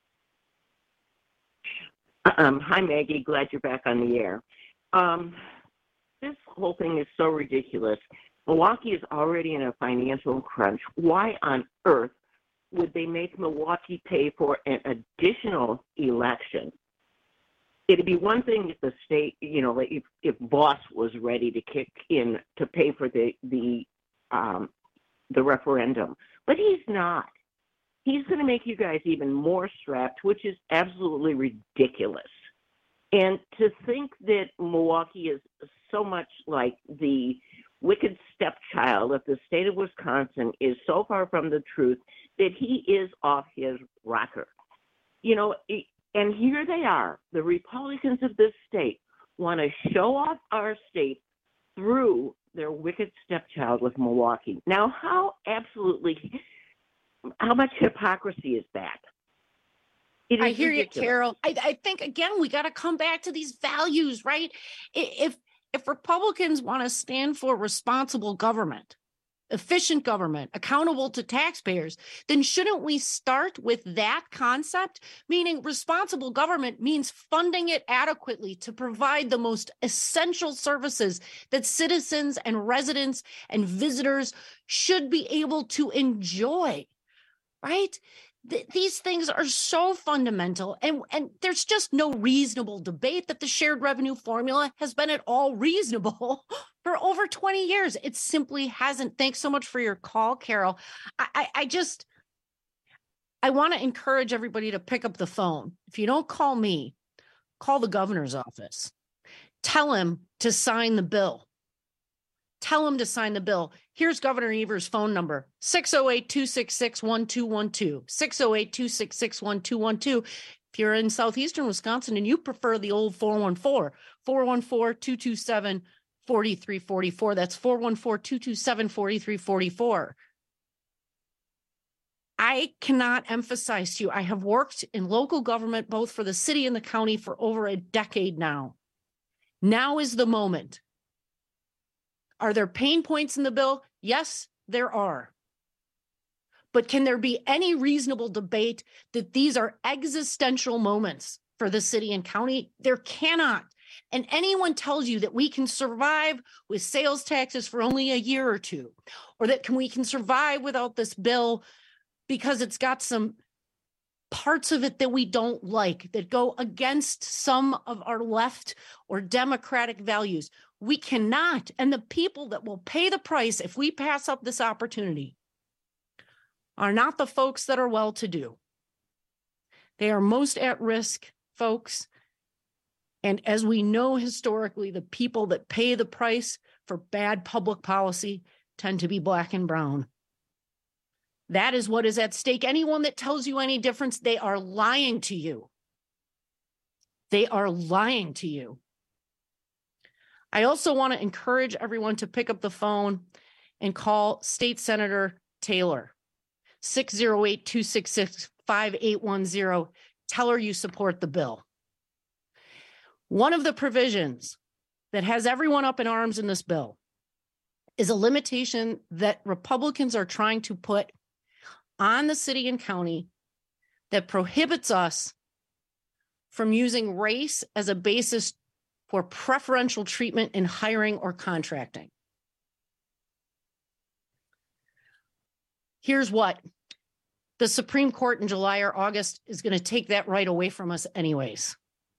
Um, hi, Maggie. Glad you're back on the air. Um, this whole thing is so ridiculous. Milwaukee is already in a financial crunch. Why on earth would they make Milwaukee pay for an additional election? It'd be one thing if the state, you know, if, if Voss was ready to kick in to pay for the the um, the referendum, but he's not. He's going to make you guys even more strapped, which is absolutely ridiculous. And to think that Milwaukee is so much like the wicked stepchild of the state of Wisconsin is so far from the truth that he is off his rocker. You know, and here they are, the Republicans of this state want to show off our state through their wicked stepchild with Milwaukee. Now, how absolutely, how much hypocrisy is that? It is I hear ridiculous. you, Carol. I, I think, again, we got to come back to these values, right? If If Republicans want to stand for responsible government, efficient government, accountable to taxpayers, then shouldn't we start with that concept? Meaning responsible government means funding it adequately to provide the most essential services that citizens and residents and visitors should be able to enjoy, right? Th- these things are so fundamental, and, and there's just no reasonable debate that the shared revenue formula has been at all reasonable for over twenty years. It simply hasn't. Thanks so much for your call, Carol. I, I, I just, I want to encourage everybody to pick up the phone. If you don't call me, call the governor's office. Tell him to sign the bill. Tell him to sign the bill. Here's Governor Evers' phone number, six oh eight, two six six, one two one two, six oh eight, two six six, one two one two. If you're in southeastern Wisconsin and you prefer the old four one four, four one four, two two seven, four three four four, that's four one four, two two seven, four three four four. I cannot emphasize to you, I have worked in local government, both for the city and the county, for over a decade now. Now is the moment. Are there pain points in the bill? Yes, there are. But can there be any reasonable debate that these are existential moments for the city and county? There cannot. And anyone tells you that we can survive with sales taxes for only a year or two, or that can we can survive without this bill because it's got some parts of it that we don't like, that go against some of our left or democratic values. We cannot. And the people that will pay the price if we pass up this opportunity are not the folks that are well-to-do. They are most at risk folks. And as we know historically, the people that pay the price for bad public policy tend to be black and brown. That is what is at stake. Anyone that tells you any difference, they are lying to you. They are lying to you. I also want to encourage everyone to pick up the phone and call State Senator Taylor, six oh eight, two six six, five eight one zero. Tell her you support the bill. One of the provisions that has everyone up in arms in this bill is a limitation that Republicans are trying to put on the city and county that prohibits us from using race as a basis for preferential treatment in hiring or contracting. Here's what. The Supreme Court in July or August is going to take that right away from us anyways.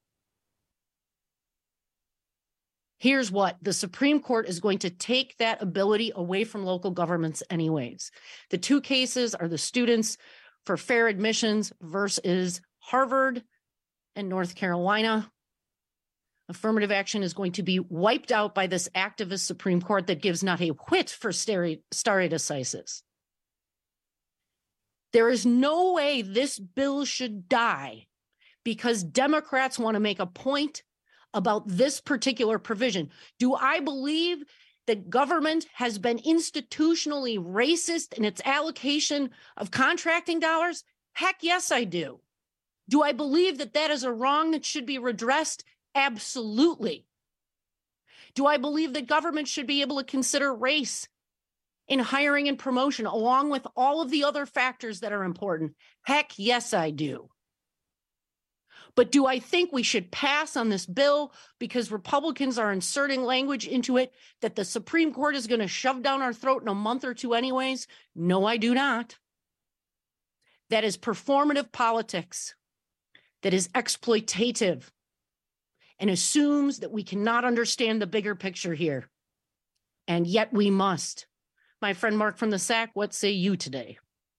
Here's what. The Supreme Court is going to take that ability away from local governments anyways. The two cases are the Students for Fair Admissions versus Harvard and North Carolina. Affirmative action is going to be wiped out by this activist Supreme Court that gives not a whit for stare decisis. There is no way this bill should die because Democrats want to make a point about this particular provision. Do I believe that government has been institutionally racist in its allocation of contracting dollars? Heck yes, I do. Do I believe that that is a wrong that should be redressed? Absolutely. Do I believe that government should be able to consider race in hiring and promotion along with all of the other factors that are important? Heck yes, I do. But do I think we should pass on this bill because Republicans are inserting language into it that the Supreme Court is going to shove down our throat in a month or two anyways? No, I do not. That is performative politics. That is exploitative and assumes that we cannot understand the bigger picture here. And yet we must. My friend Mark from the S A C, what say you today?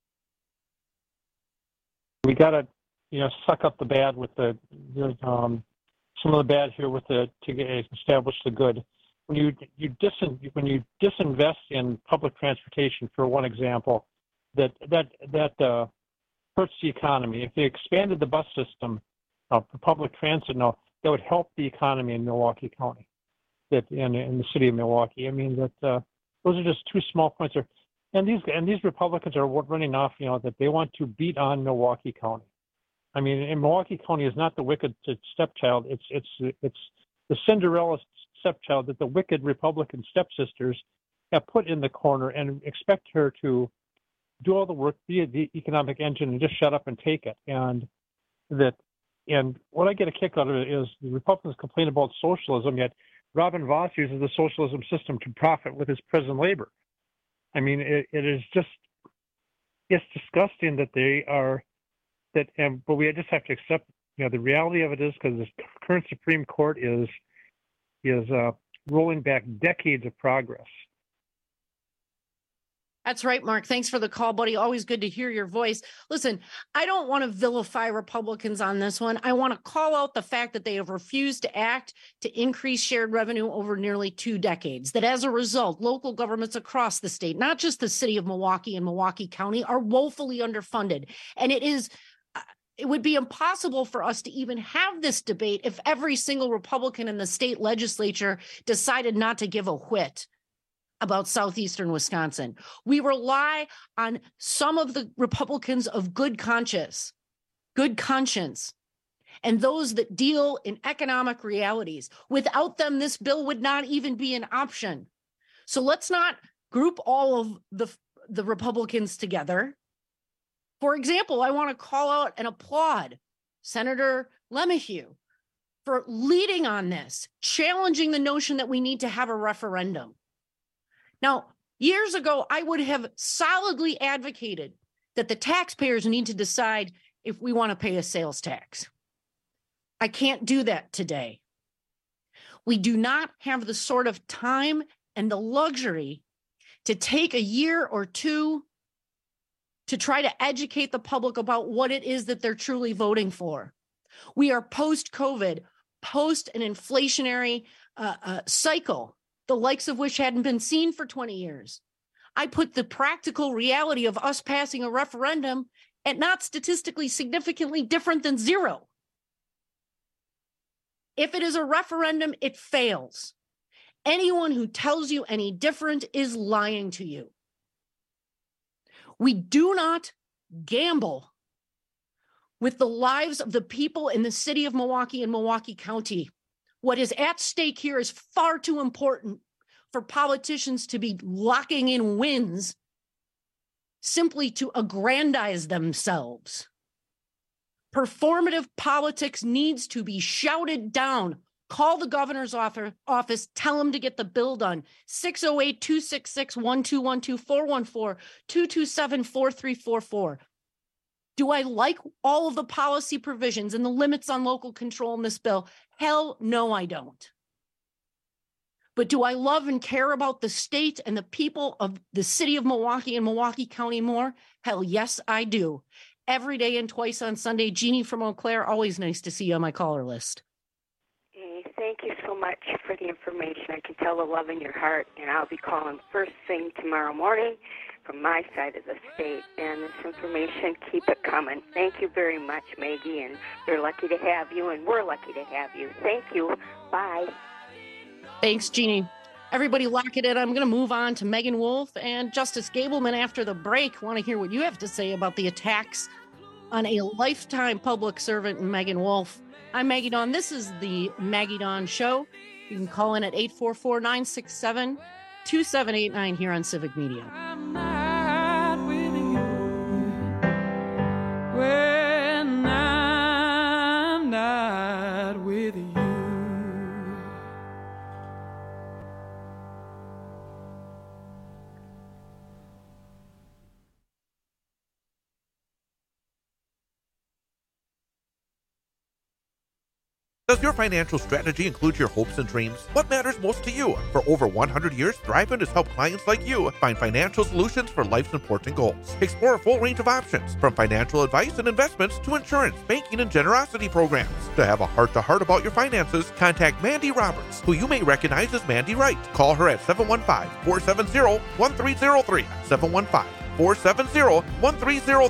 We got to, you know, suck up the bad with the, the um, some of the bad here with the to establish the good. When you you dis when you disinvest in public transportation, for one example, that that that uh, hurts the economy. If they expanded the bus system uh, for public transit, no, that would help the economy in Milwaukee County, that in, in the city of Milwaukee. I mean, that uh, those are just two small points there. And these and these Republicans are running off, you know, that they want to beat on Milwaukee County. I mean, in Milwaukee County is not the wicked stepchild. It's it's it's the Cinderella stepchild that the wicked Republican stepsisters have put in the corner and expect her to do all the work, be the economic engine, and just shut up and take it. And that, and what I get a kick out of it is the Republicans complain about socialism, yet Robin Vos uses the socialism system to profit with his prison labor. I mean, it, it is just, it's disgusting that they are, that, and, but we just have to accept, you know, the reality of it is because the current Supreme Court is, is uh, rolling back decades of progress. That's right, Mark. Thanks for the call, buddy. Always good to hear your voice. Listen, I don't want to vilify Republicans on this one. I want to call out the fact that they have refused to act to increase shared revenue over nearly two decades. That as a result, local governments across the state, not just the city of Milwaukee and Milwaukee County, are woefully underfunded. And it is, it would be impossible for us to even have this debate if every single Republican in the state legislature decided not to give a whit about southeastern Wisconsin. We rely on some of the Republicans of good conscience, good conscience, and those that deal in economic realities. Without them, this bill would not even be an option. So let's not group all of the, the Republicans together. For example, I want to call out and applaud Senator LeMahieu for leading on this, challenging the notion that we need to have a referendum. Now, years ago, I would have solidly advocated that the taxpayers need to decide if we want to pay a sales tax. I can't do that today. We do not have the sort of time and the luxury to take a year or two to try to educate the public about what it is that they're truly voting for. We are post-COVID, post an inflationary uh, uh, cycle, the likes of which hadn't been seen for twenty years. I put the practical reality of us passing a referendum at not statistically significantly different than zero. If it is a referendum, it fails. Anyone who tells you any different is lying to you. We do not gamble with the lives of the people in the city of Milwaukee and Milwaukee County. What is at stake here is far too important for politicians to be locking in wins simply to aggrandize themselves. Performative politics needs to be shouted down. Call the governor's office, tell him to get the bill done. six oh eight, two six six, one two one two, four one four, two two seven, four three four four. Do I like all of the policy provisions and the limits on local control in this bill? Hell no, I don't. But do I love and care about the state and the people of the city of Milwaukee and Milwaukee County more? Hell yes, I do. Every day and twice on Sunday. Jeannie from Eau Claire, always nice to see you on my caller list. Hey, thank you so much for the information. I can tell the love in your heart, and I'll be calling first thing tomorrow morning from my side of the state. And this information, keep it coming. Thank you very much, Maggie, and we're lucky to have you, and we're lucky to have you. Thank you. Bye. Thanks, Jeannie. Everybody lock it in. I'm going to move on to Megan Wolf and Justice Gableman after the break. Want to hear what you have to say about the attacks on a lifetime public servant, Megan Wolf. I'm Maggie Dawn. This is the Maggie Dawn Show. You can call in at eight four four, nine six seven, two seven eight nine here on Civic Media. I'm not with you when I'm not with you. Does your financial strategy include your hopes and dreams? What matters most to you? For over one hundred years, Thrivent has helped clients like you find financial solutions for life's important goals. Explore a full range of options, from financial advice and investments to insurance, banking, and generosity programs. To have a heart-to-heart about your finances, contact Mandy Roberts, who you may recognize as Mandy Wright. Call her at seven one five, four seven zero, one three zero three, seven one five, four seven zero, one three zero three.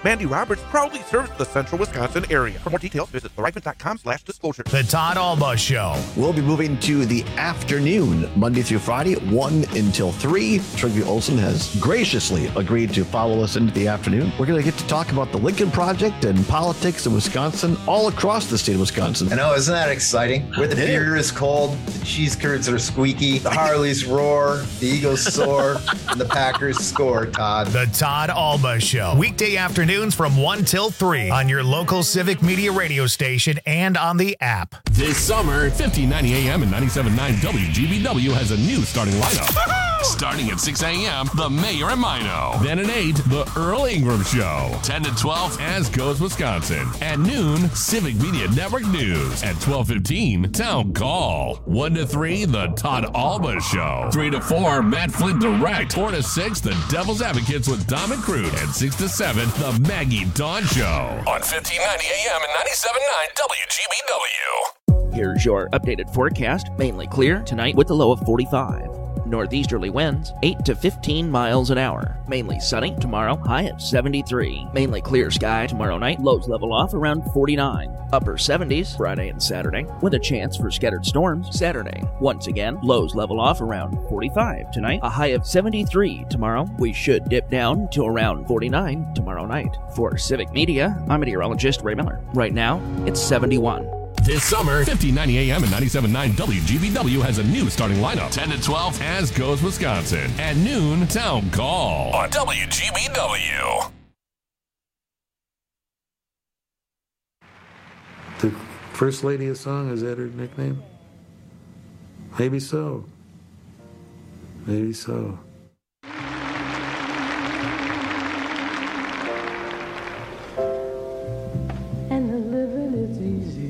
Mandy Roberts proudly serves the central Wisconsin area. For more details, visit thriven.com slash disclosure. The Todd Alba Show. We'll be moving to the afternoon, Monday through Friday, one until three. Trygve Olsen has graciously agreed to follow us into the afternoon. We're going to get to talk about the Lincoln Project and politics in Wisconsin, all across the state of Wisconsin. I know, isn't that exciting? Where the beer is cold, the cheese curds are squeaky, the Harleys roar, the Eagles soar, and the Packers score, Todd. The Todd Alba Show. Weekday afternoons from one till three on your local Civic Media radio station and on the app. This summer, fifteen ninety A M and ninety-seven point nine W G B W has a new starting lineup. Starting at six A M, The Mayor and Mino. Then at eight, The Earl Ingram Show. ten to twelve, As Goes Wisconsin. At noon, Civic Media Network News. At twelve fifteen, Town Call. one to three, The Todd Alba Show. three to four, Matt Flint Direct. four to six, The Devil's Advocates with Dom and Crude. And six to seven, The Maggie Dawn Show. On fifteen ninety A M and ninety-seven point nine W G B W. Here's your updated forecast. Mainly clear tonight with a low of forty-five. Northeasterly winds eight to fifteen miles an hour. Mainly sunny tomorrow, high at seventy-three. Mainly clear sky tomorrow night, lows level off around forty-nine. Upper seventies Friday and Saturday, with a chance for scattered storms Saturday. Once again, lows level off around forty-five tonight, a high of seventy-three tomorrow. We should dip down to around forty-nine tomorrow night. For Civic Media, I'm meteorologist Ray Miller. Right now, it's seventy-one. This summer, fifteen ninety A M and ninety-seven point nine W G B W has a new starting lineup. ten to twelve, As Goes Wisconsin. At noon, Town Call. On W G B W. The First Lady of Song, is that her nickname? Maybe so. Maybe so. And the living is easy.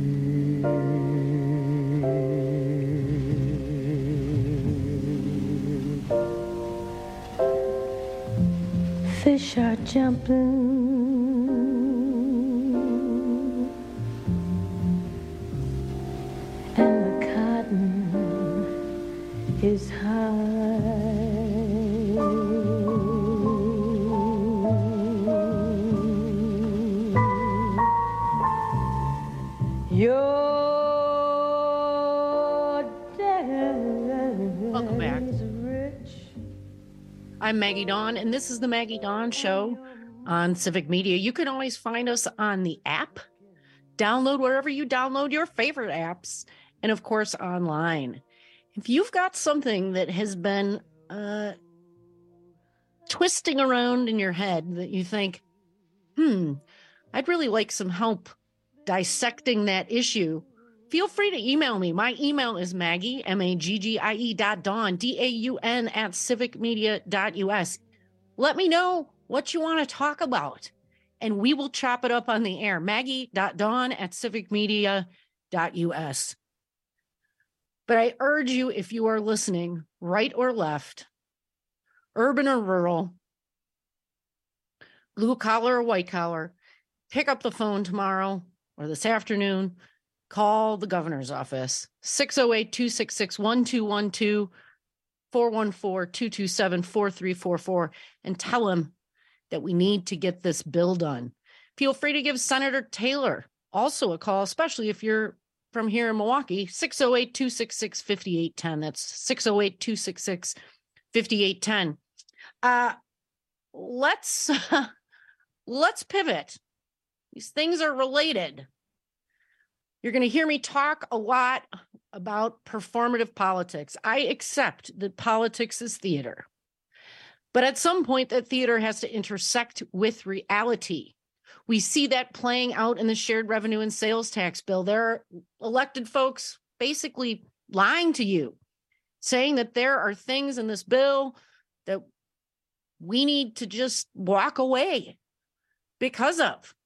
Fish are jumping. And the cotton is high. Your dad Welcome back. is rich. I'm Maggie Dawn, and this is the Maggie Dawn Show on Civic Media. You can always find us on the app. Download wherever you download your favorite apps, and of course, online. If you've got something that has been uh, twisting around in your head that you think, hmm, I'd really like some help dissecting that issue, feel free to email me. My email is Maggie, M A G G I E dot Dawn, D A U N at civicmedia dot U S. Let me know what you want to talk about, and we will chop it up on the air. Maggie dot Dawn at civicmedia dot U S. But I urge you, if you are listening, right or left, urban or rural, blue collar or white collar, pick up the phone tomorrow or this afternoon. Call the governor's office, six oh eight, two six six, one two one two, four one four, two two seven, four three four four, and tell him that we need to get this bill done. Feel free to give Senator Taylor also a call, especially if you're from here in Milwaukee, six oh eight, two six six, five eight one oh. That's six oh eight, two six six, five eight one oh. Uh, let's, uh, let's pivot. These things are related. You're going to hear me talk a lot about performative politics. I accept that politics is theater. But at some point, that theater has to intersect with reality. We see that playing out in the shared revenue and sales tax bill. There are elected folks basically lying to you, saying that there are things in this bill that we need to just walk away because of.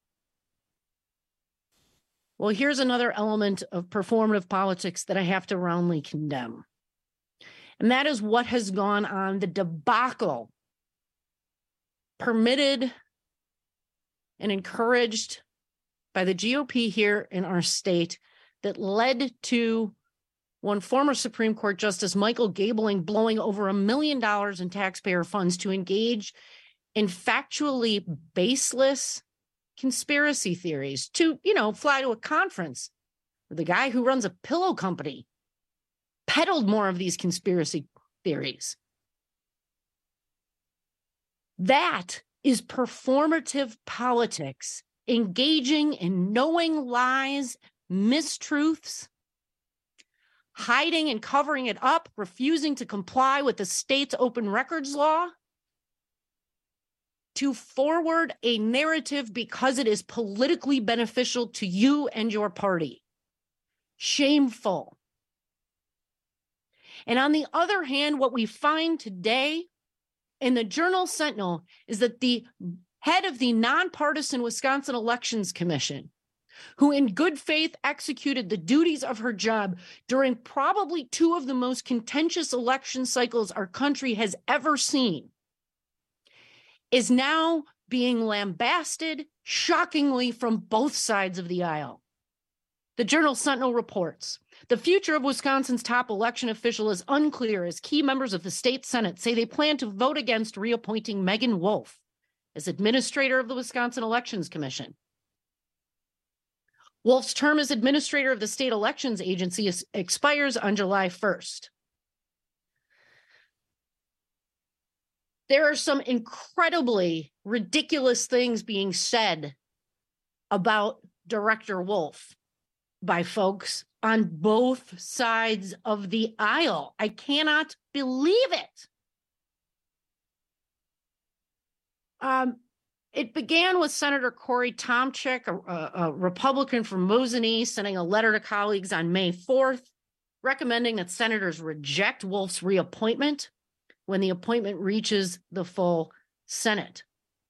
Well, here's another element of performative politics that I have to roundly condemn. And that is what has gone on, the debacle permitted and encouraged by the G O P here in our state that led to one former Supreme Court Justice Michael Gabling blowing over a million dollars in taxpayer funds to engage and factually baseless conspiracy theories to, you know, fly to a conference where the guy who runs a pillow company peddled more of these conspiracy theories. That is performative politics, engaging in knowing lies, mistruths, hiding and covering it up, refusing to comply with the state's open records law, to forward a narrative because it is politically beneficial to you and your party. Shameful. And on the other hand, what we find today in the Journal Sentinel is that the head of the nonpartisan Wisconsin Elections Commission, who in good faith executed the duties of her job during probably two of the most contentious election cycles our country has ever seen, is now being lambasted shockingly from both sides of the aisle. The Journal Sentinel reports, the future of Wisconsin's top election official is unclear as key members of the state Senate say they plan to vote against reappointing Megan Wolf as administrator of the Wisconsin Elections Commission. Wolf's term as administrator of the state elections agency is, expires on July first. There are some incredibly ridiculous things being said about Director Wolf by folks on both sides of the aisle. I cannot believe it. Um, it began with Senator Corey Tomczyk, a, a Republican from Mosinee, sending a letter to colleagues on May fourth, recommending that senators reject Wolf's reappointment when the appointment reaches the full Senate.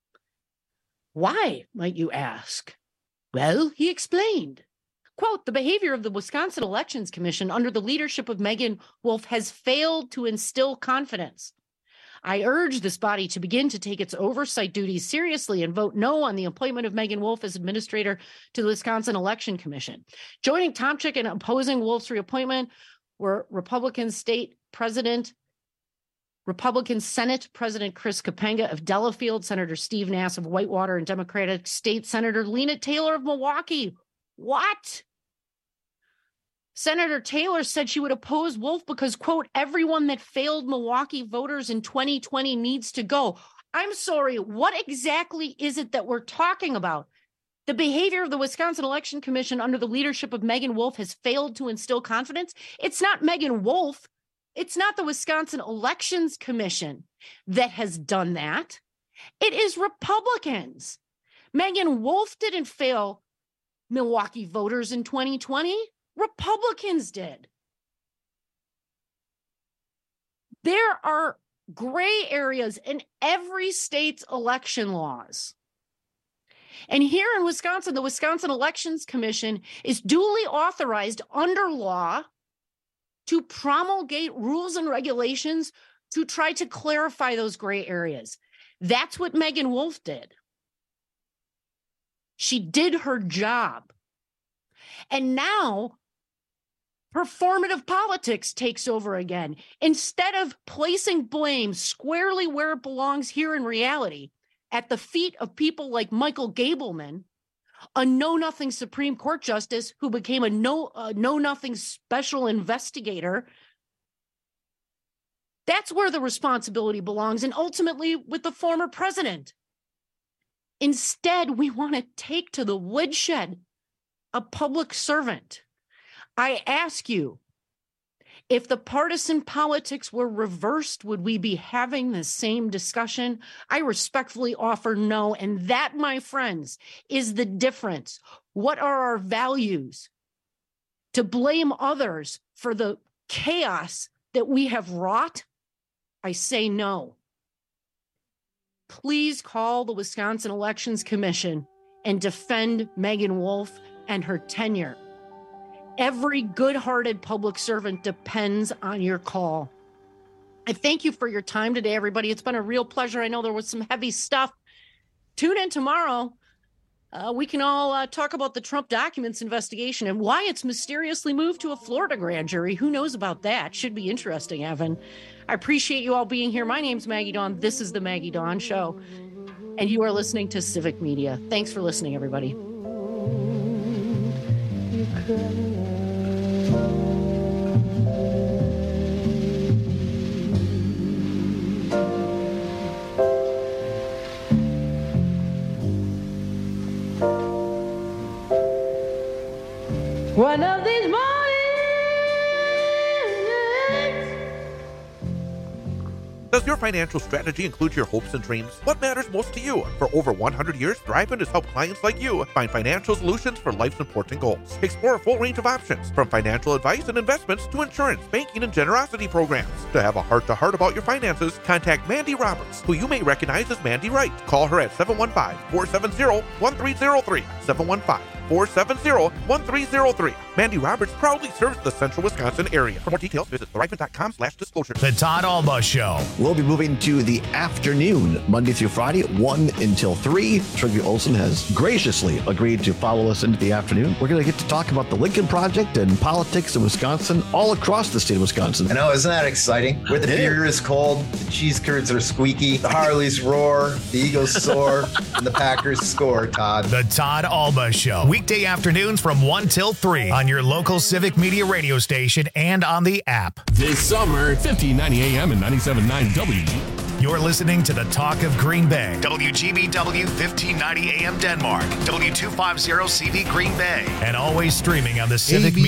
Why, might you ask? Well, he explained. Quote, the behavior of the Wisconsin Elections Commission under the leadership of Megan Wolf has failed to instill confidence. I urge this body to begin to take its oversight duties seriously and vote no on the appointment of Megan Wolf as administrator to the Wisconsin Election Commission. Joining Tomczyk in opposing Wolf's reappointment were Republican State President, Republican Senate President Chris Kapenga of Delafield, Senator Steve Nass of Whitewater, and Democratic State Senator Lena Taylor of Milwaukee. What? Senator Taylor said she would oppose Wolf because, quote, everyone that failed Milwaukee voters in twenty twenty needs to go. I'm sorry, what exactly is it that we're talking about? The behavior of the Wisconsin Election Commission under the leadership of Megan Wolf has failed to instill confidence. It's not Megan Wolf. It's not the Wisconsin Elections Commission that has done that. It is Republicans. Megan Wolf didn't fail Milwaukee voters in twenty twenty. Republicans did. There are gray areas in every state's election laws. And here in Wisconsin, the Wisconsin Elections Commission is duly authorized under law to promulgate rules and regulations to try to clarify those gray areas. That's what Megan Wolf did. She did her job. And now performative politics takes over again. Instead of placing blame squarely where it belongs here in reality, at the feet of people like Michael Gableman, a know-nothing Supreme Court justice who became a no, uh, know-nothing special investigator, that's where the responsibility belongs, and ultimately with the former president. Instead, we want to take to the woodshed a public servant. I ask you, if the partisan politics were reversed, would we be having the same discussion? I respectfully offer no. And that, my friends, is the difference. What are our values? To blame others for the chaos that we have wrought? I say no. Please call the Wisconsin Elections Commission and defend Megan Wolf and her tenure. Every good-hearted public servant depends on your call. I thank you for your time today, everybody. It's been a real pleasure. I know there was some heavy stuff. Tune in tomorrow. Uh, we can all uh, talk about the Trump documents investigation and why it's mysteriously moved to a Florida grand jury. Who knows about that? Should be interesting, Evan. I appreciate you all being here. My name's Maggie Dawn. This is the Maggie Dawn Show. and you are listening to Civic Media. Thanks for listening, everybody. One of these mornings. Does your financial strategy include your hopes and dreams? What matters most to you? For over one hundred years, Thriveman has helped clients like you find financial solutions for life's important goals. Explore a full range of options, from financial advice and investments to insurance, banking, and generosity programs. To have a heart-to-heart about your finances, contact Mandy Roberts, who you may recognize as Mandy Wright. Call her at seven one five, four seven zero, one three zero three, seven one five, four seven zero, one three zero three. Mandy Roberts proudly serves the central Wisconsin area. For more details, visit thriveman.com slash disclosure. The Todd Alba Show. We'll be moving to the afternoon, Monday through Friday, one until three. Trygve Olsen has graciously agreed to follow us into the afternoon. We're going to get to talk about the Lincoln Project and politics in Wisconsin, all across the state of Wisconsin. I know, isn't that exciting? Where the beer is cold, the cheese curds are squeaky, the Harleys roar, the Eagles soar, and the Packers score, Todd. The Todd Alba Show. Weekday afternoons from one till three on your local Civic Media radio station and on the app. This summer, fifteen ninety A M and ninety-seven point nine W G. You're listening to the Talk of Green Bay. W G B W fifteen ninety A M Denmark. W two fifty C D Green Bay. And always streaming on the Civic Media